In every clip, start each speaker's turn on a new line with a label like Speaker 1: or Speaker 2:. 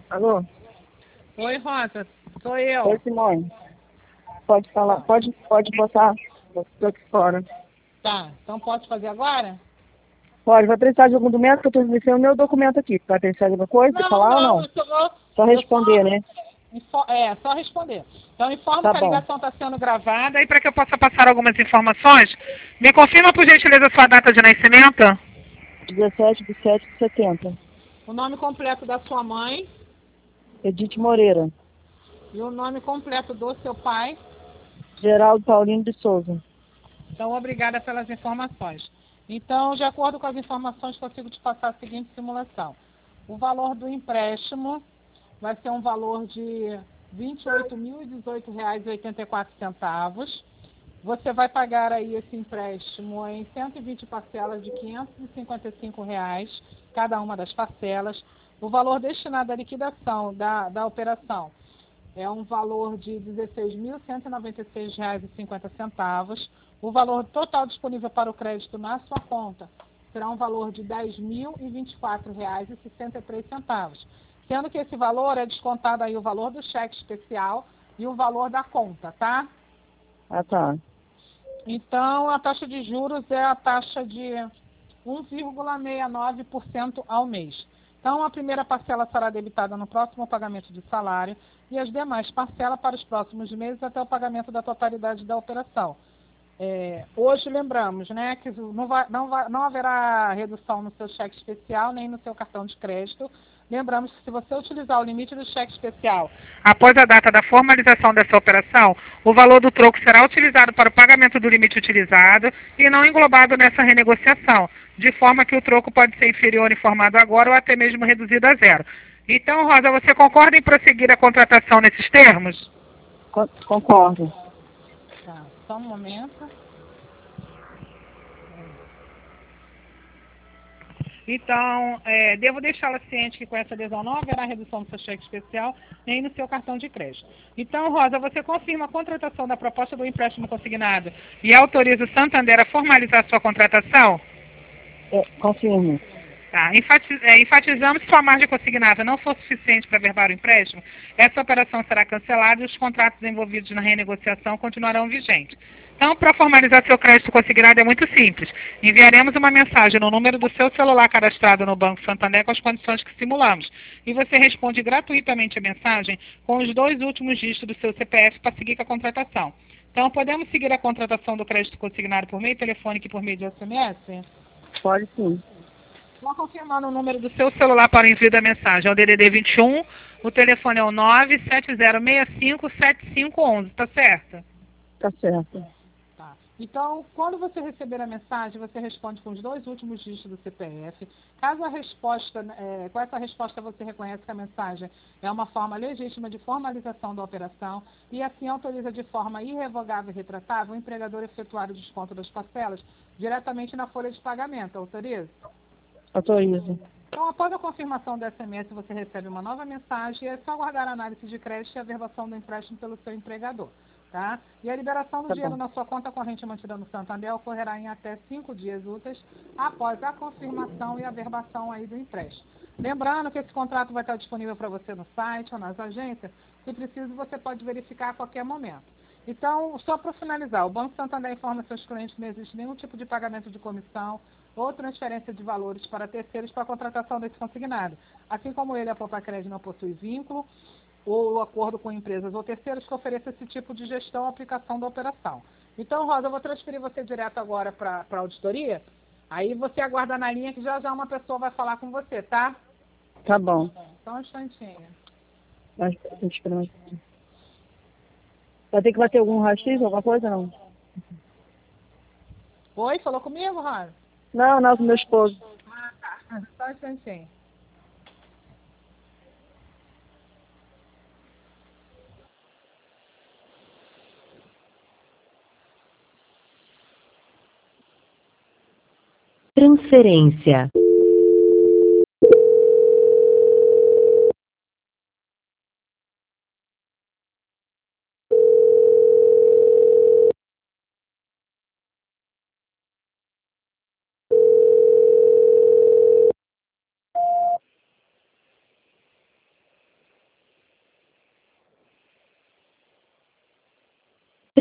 Speaker 1: Alô?
Speaker 2: Oi, Rosa, sou
Speaker 1: Oi,
Speaker 2: eu.
Speaker 1: Simone. Pode falar, pode botar. Estou aqui fora.
Speaker 2: Tá, então posso fazer agora?
Speaker 1: Pode, vai precisar de algum documento que eu estou dizendo o meu documento aqui. Vai precisar de alguma coisa? Você
Speaker 2: Não,
Speaker 1: falar ou
Speaker 2: não,
Speaker 1: não?
Speaker 2: eu só,
Speaker 1: Só
Speaker 2: eu
Speaker 1: responder,
Speaker 2: só,
Speaker 1: né?
Speaker 2: só responder. Então, informo
Speaker 1: Tá
Speaker 2: que a
Speaker 1: bom.
Speaker 2: ligação está sendo gravada e para que eu possa passar algumas informações, me confirma, por gentileza, sua data de nascimento,
Speaker 1: 17/7/70.
Speaker 2: o nome completo da sua mãe
Speaker 1: Edith Moreira.
Speaker 2: e o nome completo do seu pai.
Speaker 1: Geraldo Paulino de Souza.
Speaker 2: Então, obrigada pelas informações. Então, de acordo com as informações, consigo te passar a seguinte simulação. O valor do empréstimo vai ser um valor de R$ 28.018,84. Você vai pagar aí esse empréstimo em 120 parcelas de R$ 555, cada uma das parcelas. O valor destinado à liquidação da operação é um valor de R$ 16.196,50. O valor total disponível para o crédito na sua conta será um valor de R$ 10.024,63, sendo que esse valor é descontado aí o valor do cheque especial e o valor da conta, tá?
Speaker 1: Ah, tá.
Speaker 2: Então, a taxa de juros é a taxa de 1,69% ao mês. Então, a primeira parcela será debitada no próximo pagamento de salário e as demais parcelas para os próximos meses até o pagamento da totalidade da operação. Hoje lembramos, né, que não haverá redução no seu cheque especial nem no seu cartão de crédito. Lembramos que se você utilizar o limite do cheque especial após a data da formalização dessa operação, o valor do troco será utilizado para o pagamento do limite utilizado e não englobado nessa renegociação, de forma que o troco pode ser inferior informado agora ou até mesmo reduzido a zero. Então, Rosa, você concorda em prosseguir a contratação nesses termos?
Speaker 1: Concordo.
Speaker 2: Tá, só um momento. Então, devo deixá-la ciente que com essa adesão não haverá redução no seu cheque especial nem no seu cartão de crédito. Então, Rosa, você confirma a contratação da proposta do empréstimo consignado e autoriza o Santander a formalizar sua contratação?
Speaker 1: Confirmo.
Speaker 2: Tá. Enfatizamos que se a margem consignada não for suficiente para averbar o empréstimo, essa operação será cancelada e os contratos envolvidos na renegociação continuarão vigentes. Então, para formalizar seu crédito consignado é muito simples. Enviaremos uma mensagem no número do seu celular cadastrado no Banco Santander com as condições que simulamos. E você responde gratuitamente a mensagem com os 2 últimos dígitos do seu CPF para seguir com a contratação. Então, podemos seguir a contratação do crédito consignado por meio telefônico e por meio de SMS?
Speaker 1: Pode sim.
Speaker 2: Vou confirmando o número do seu celular para o envio da mensagem. É o DDD 21, o telefone é o 970657511, tá certo?
Speaker 1: Tá certo.
Speaker 2: Tá. Então, quando você receber a mensagem, você responde com os 2 últimos dígitos do CPF. Caso a resposta, com essa resposta você reconhece que a mensagem é uma forma legítima de formalização da operação e assim autoriza de forma irrevogável e retratável o empregador a efetuar o desconto das parcelas diretamente na folha de pagamento. Autoriza?
Speaker 1: Autorizo.
Speaker 2: Então, após a confirmação do SMS, você recebe uma nova mensagem e é só aguardar a análise de crédito e a averbação do empréstimo pelo seu empregador. Tá? E a liberação do
Speaker 1: Tá
Speaker 2: dinheiro
Speaker 1: bom.
Speaker 2: na sua conta corrente mantida no Santander ocorrerá em até 5 dias úteis após a confirmação e averbação aí do empréstimo. Lembrando que esse contrato vai estar disponível para você no site ou nas agências. Se preciso, você pode verificar a qualquer momento. Então, só para finalizar, o Banco Santander informa seus clientes que não existe nenhum tipo de pagamento de comissão ou transferência de valores para terceiros para a contratação desse consignado. Assim como ele, a Popacred não possui vínculo ou acordo com empresas ou terceiros que ofereçam esse tipo de gestão ou aplicação da operação. Então, Rosa, eu vou transferir você direto agora para a auditoria. Aí você aguarda na linha que já já uma pessoa vai falar com você, tá?
Speaker 1: Tá bom.
Speaker 2: Só um instantinho.
Speaker 1: Mas, deixa eu esperar mais um pouquinho. Vai ter que bater algum raio-x, alguma coisa, não?
Speaker 2: Oi, falou comigo, Rosa?
Speaker 1: Não, não, com meu esposo.
Speaker 2: Ah, tá. Só um instantinho.
Speaker 3: Transferência.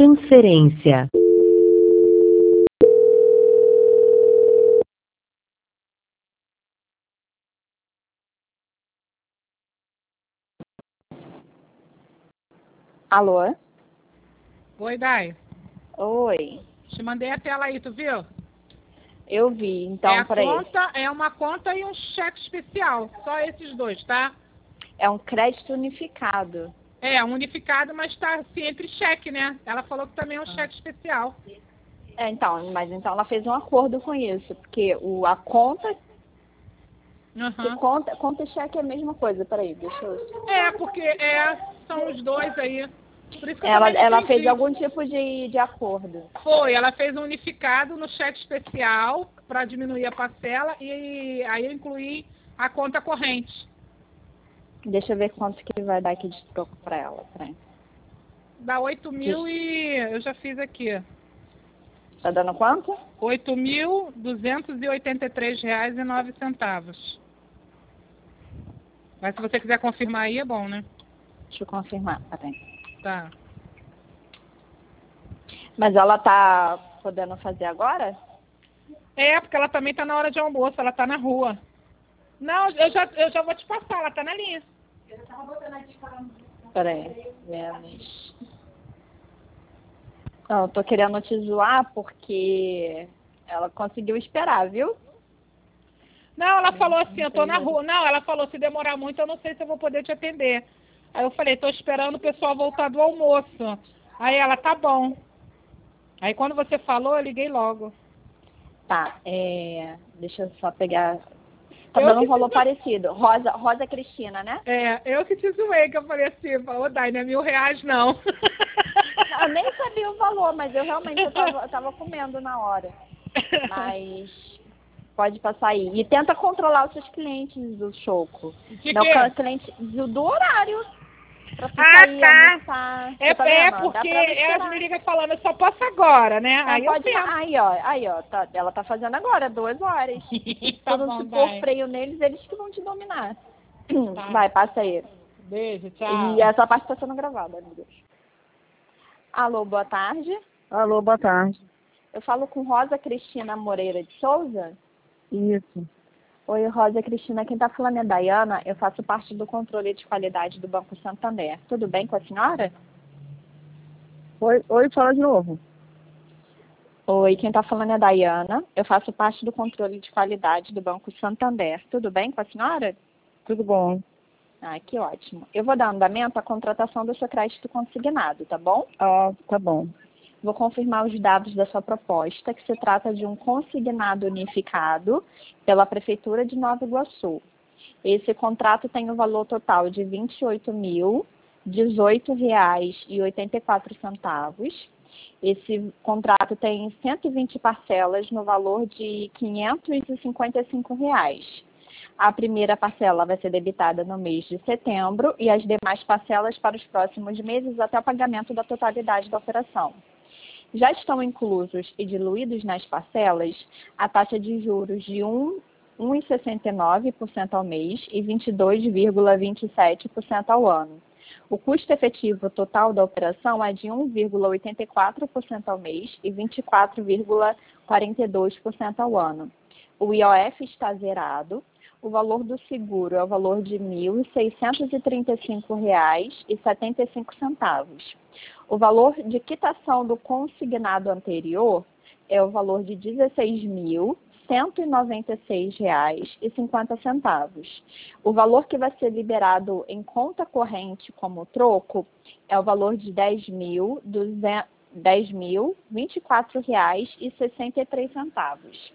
Speaker 3: Transferência.
Speaker 4: Alô?
Speaker 2: Oi, Dai.
Speaker 4: Oi.
Speaker 2: Te mandei a tela aí, tu viu?
Speaker 4: Eu vi, então, peraí.
Speaker 2: É uma conta e um cheque especial. Só esses dois, tá?
Speaker 4: É um crédito unificado.
Speaker 2: É, um unificado, mas tá sempre cheque, né? Ela falou que também é um cheque especial.
Speaker 4: Mas então ela fez um acordo com isso, porque a conta,
Speaker 2: Uhum.
Speaker 4: conta e cheque é a mesma coisa. Peraí, deixa eu...
Speaker 2: Porque são os dois aí. Por isso que eu também não
Speaker 4: Ela fez
Speaker 2: entendi.
Speaker 4: algum tipo de acordo.
Speaker 2: Foi, ela fez um unificado no cheque especial para diminuir a parcela e aí eu incluí a conta corrente.
Speaker 4: Deixa eu ver quanto que vai dar aqui de troco pra ela. Peraí.
Speaker 2: Dá 8.000 e eu já fiz aqui.
Speaker 4: Tá dando quanto?
Speaker 2: R$ 8.283,09. Mas se você quiser confirmar aí, é bom, né?
Speaker 4: Deixa eu confirmar. Peraí.
Speaker 2: Tá.
Speaker 4: Mas ela tá podendo fazer agora?
Speaker 2: Porque ela também tá na hora de almoço, ela tá na rua. Não, eu já vou te passar, ela tá na linha.
Speaker 4: Peraí. Menos. Não, eu tô querendo te zoar porque ela conseguiu esperar, viu?
Speaker 2: Não, ela falou assim, eu tô na rua. Não, ela falou, se demorar muito, eu não sei se eu vou poder te atender. Aí eu falei, tô esperando o pessoal voltar do almoço. Aí ela, tá bom. Aí quando você falou, eu liguei logo.
Speaker 4: Tá, deixa eu só pegar. Tá
Speaker 2: Eu
Speaker 4: dando um
Speaker 2: que
Speaker 4: valor
Speaker 2: te...
Speaker 4: parecido. Rosa Cristina, né?
Speaker 2: Eu que te zoei, que eu falei assim, ô Dai, não é R$ 1.000 não.
Speaker 4: Eu nem sabia o valor, mas eu tava comendo na hora. Mas pode passar aí. E tenta controlar os seus clientes do Choco.
Speaker 2: De
Speaker 4: Não,
Speaker 2: quê?
Speaker 4: cliente do horário. Pra tu sair, almoçar. Você tá vendo? Dá
Speaker 2: Porque
Speaker 4: pra ela
Speaker 2: elas
Speaker 4: esperar.
Speaker 2: me ligam falando, eu só posso agora, né?
Speaker 4: Ela
Speaker 2: Aí eu
Speaker 4: pode.
Speaker 2: tento.
Speaker 4: Aí, ó. Ela tá fazendo agora, 2 horas.
Speaker 2: Tá
Speaker 4: Se não
Speaker 2: bom,
Speaker 4: se pôr
Speaker 2: Dai.
Speaker 4: freio neles, eles que vão te dominar.
Speaker 2: Tá.
Speaker 4: Vai, passa aí.
Speaker 2: Beijo, tchau.
Speaker 4: E essa parte está sendo gravada, amigos. Alô, boa tarde.
Speaker 1: Alô, boa tarde.
Speaker 4: Eu falo com Rosa Cristina Moreira de Souza.
Speaker 1: Isso.
Speaker 4: Oi, Rosa Cristina. Quem está falando é Dayana. Eu faço parte do controle de qualidade do Banco Santander. Tudo bem com a senhora?
Speaker 1: Oi, fala de novo.
Speaker 4: Oi, quem está falando é Dayana. Eu faço parte do controle de qualidade do Banco Santander. Tudo bem com a senhora?
Speaker 1: Tudo bom?
Speaker 4: Ah, que ótimo. Eu vou dar andamento à contratação do seu crédito consignado, tá bom?
Speaker 1: Ah, tá bom.
Speaker 4: Vou confirmar os dados da sua proposta, que se trata de um consignado unificado pela Prefeitura de Nova Iguaçu. Esse contrato tem o valor total de R$ 28.018,84. Esse contrato tem 120 parcelas no valor de R$ 555. A primeira parcela vai ser debitada no mês de setembro e as demais parcelas para os próximos meses até o pagamento da totalidade da operação. Já estão inclusos e diluídos nas parcelas a taxa de juros de 1,69% ao mês e 22,27% ao ano. O custo efetivo total da operação é de 1,84% ao mês e 24,42% ao ano. O IOF está zerado. O valor do seguro é o valor de R$ 1.635,75. O valor de quitação do consignado anterior é o valor de R$ 16.196,50. O valor que vai ser liberado em conta corrente como troco é o valor de R$ 10.024,63.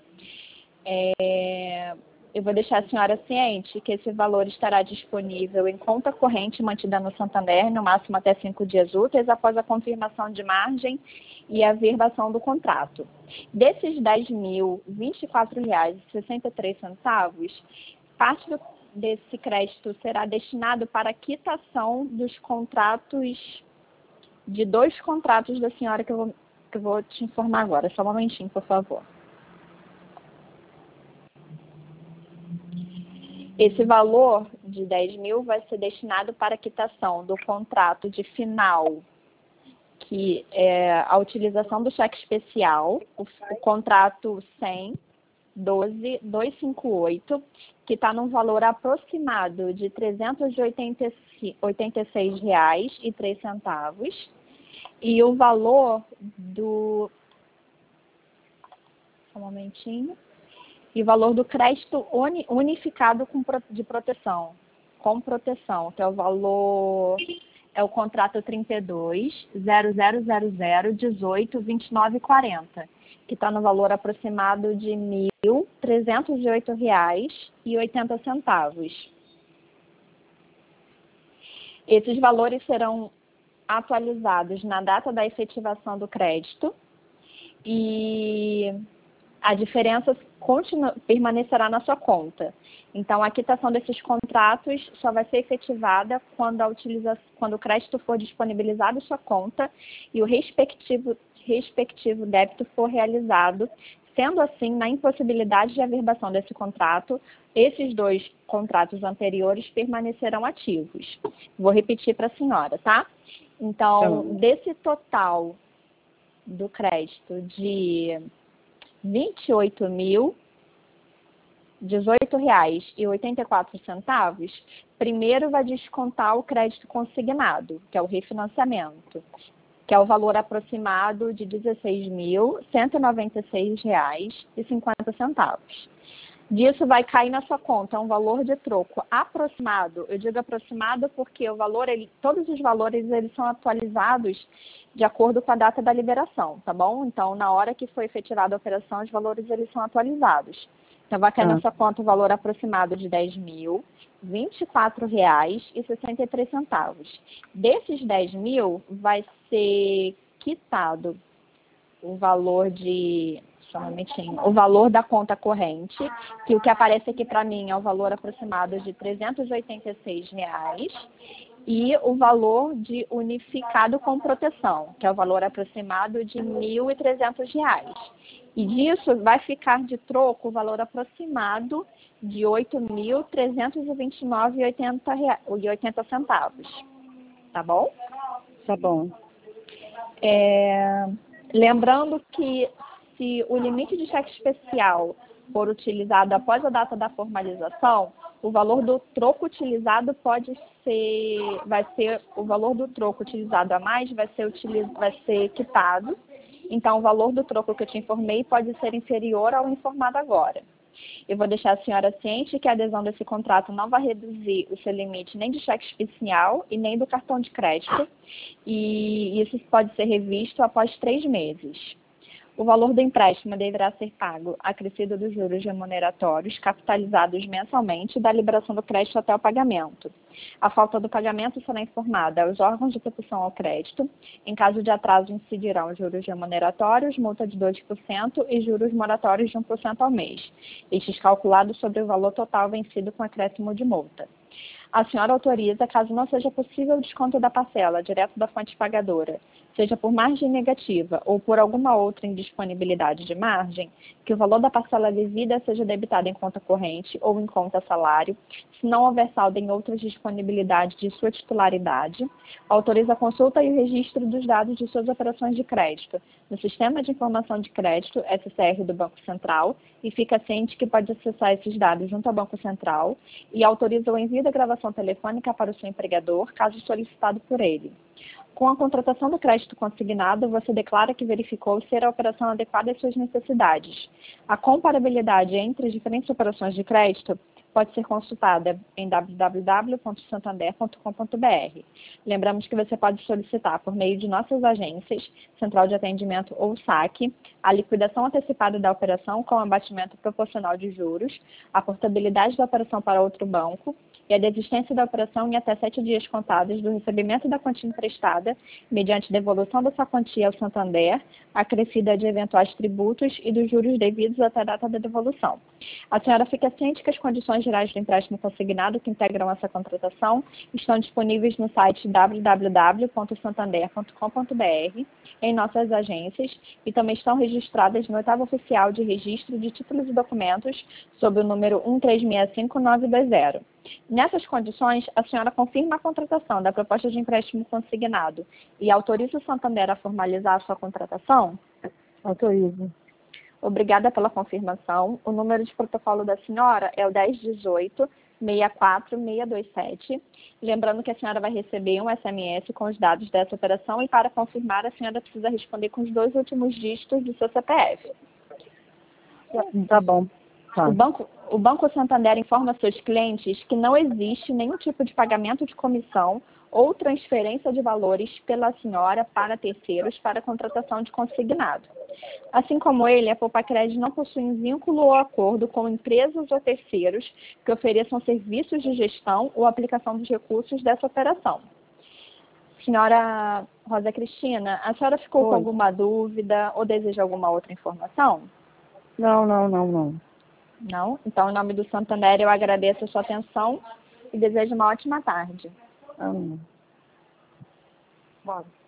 Speaker 4: Eu vou deixar a senhora ciente que esse valor estará disponível em conta corrente mantida no Santander, no máximo até 5 dias úteis, após a confirmação de margem e a averbação do contrato. Desses R$ 10.024,63, parte desse crédito será destinado para a quitação dos contratos, de 2 contratos da senhora que eu vou te informar agora. Só um momentinho, por favor. Esse valor de 10 mil vai ser destinado para a quitação do contrato de final aqui a utilização do cheque especial, o contrato 100.12.258, que está num valor aproximado de R$ 386,03. E o valor do... Só um momentinho. E o valor do crédito unificado de proteção, com proteção, que é o valor... É o contrato 32.000018.2940, que está no valor aproximado de R$ 1.308,80. Esses valores serão atualizados na data da efetivação do crédito e a diferença permanecerá na sua conta. Então, a quitação desses contratos só vai ser efetivada quando o crédito for disponibilizado em sua conta e o respectivo débito for realizado. Sendo assim, na impossibilidade de averbação desse contrato, esses 2 contratos anteriores permanecerão ativos. Vou repetir para a senhora, tá? Então, desse total do crédito de R$ 28.018,84, primeiro vai descontar o crédito consignado, que é o refinanciamento, que é o valor aproximado de R$ 16.196,50. Disso vai cair na sua conta um valor de troco aproximado. Eu digo aproximado porque todos os valores eles são atualizados de acordo com a data da liberação, tá bom? Então, na hora que foi efetivada a operação, os valores eles são atualizados. Então, vai cair na sua conta o valor aproximado de R$ 10.024,63. Desses 10 mil, vai ser quitado o valor o valor da conta corrente, que o que aparece aqui para mim é o valor aproximado de R$ 386, e o valor de unificado com proteção, que é o valor aproximado de R$ 1.300. E disso vai ficar de troco o valor aproximado de R$ 8.329,80. Tá bom?
Speaker 1: Tá bom.
Speaker 4: Lembrando que se o limite de cheque especial for utilizado após a data da formalização, o valor do troco utilizado o valor do troco utilizado a mais vai ser quitado. Então, o valor do troco que eu te informei pode ser inferior ao informado agora. Eu vou deixar a senhora ciente que a adesão desse contrato não vai reduzir o seu limite nem de cheque especial e nem do cartão de crédito, e isso pode ser revisto após 3 meses. O valor do empréstimo deverá ser pago acrescido dos juros remuneratórios capitalizados mensalmente da liberação do crédito até o pagamento. A falta do pagamento será informada aos órgãos de proteção ao crédito. Em caso de atraso, incidirão juros remuneratórios, multa de 2% e juros moratórios de 1% ao mês, estes calculados sobre o valor total vencido com acréscimo de multa. A senhora autoriza, caso não seja possível o desconto da parcela direto da fonte pagadora, seja por margem negativa ou por alguma outra indisponibilidade de margem, que o valor da parcela devida seja debitado em conta corrente ou em conta salário, se não houver saldo em outras disponibilidades de sua titularidade, autoriza a consulta e o registro dos dados de suas operações de crédito no Sistema de Informação de Crédito, SCR, do Banco Central, e fica ciente que pode acessar esses dados junto ao Banco Central, e autoriza o envio da gravação telefônica para o seu empregador, caso solicitado por ele. Com a contratação do crédito consignado, você declara que verificou ser a operação adequada às suas necessidades. A comparabilidade entre as diferentes operações de crédito pode ser consultada em www.santander.com.br. Lembramos que você pode solicitar, por meio de nossas agências, Central de Atendimento ou SAC, a liquidação antecipada da operação com abatimento proporcional de juros, a portabilidade da operação para outro banco e a desistência da operação em até 7 dias contados do recebimento da quantia emprestada, mediante devolução dessa quantia ao Santander, acrescida de eventuais tributos e dos juros devidos até a data da devolução. A senhora fica ciente que as condições gerais do empréstimo consignado que integram essa contratação estão disponíveis no site www.santander.com.br, em nossas agências, e também estão registradas no 8º Oficial de Registro de Títulos e Documentos, sob o número 1365920. Nessas condições, a senhora confirma a contratação da proposta de empréstimo consignado e autoriza o Santander a formalizar a sua contratação?
Speaker 1: Autorizo.
Speaker 4: Obrigada pela confirmação. O número de protocolo da senhora é o 1018-64627. Lembrando que a senhora vai receber um SMS com os dados dessa operação e, para confirmar, a senhora precisa responder com os 2 últimos dígitos do seu CPF.
Speaker 1: Tá bom. Tá.
Speaker 4: O Banco Santander informa seus clientes que não existe nenhum tipo de pagamento de comissão ou transferência de valores pela senhora para terceiros para contratação de consignado. Assim como ele, a Poupacred não possui um vínculo ou acordo com empresas ou terceiros que ofereçam serviços de gestão ou aplicação dos recursos dessa operação. Senhora Rosa Cristina, a senhora ficou com
Speaker 1: Oi.
Speaker 4: alguma dúvida ou deseja alguma outra informação?
Speaker 1: Não.
Speaker 4: Não? Então, em nome do Santander, eu agradeço a sua atenção e desejo uma ótima tarde.
Speaker 1: Bora.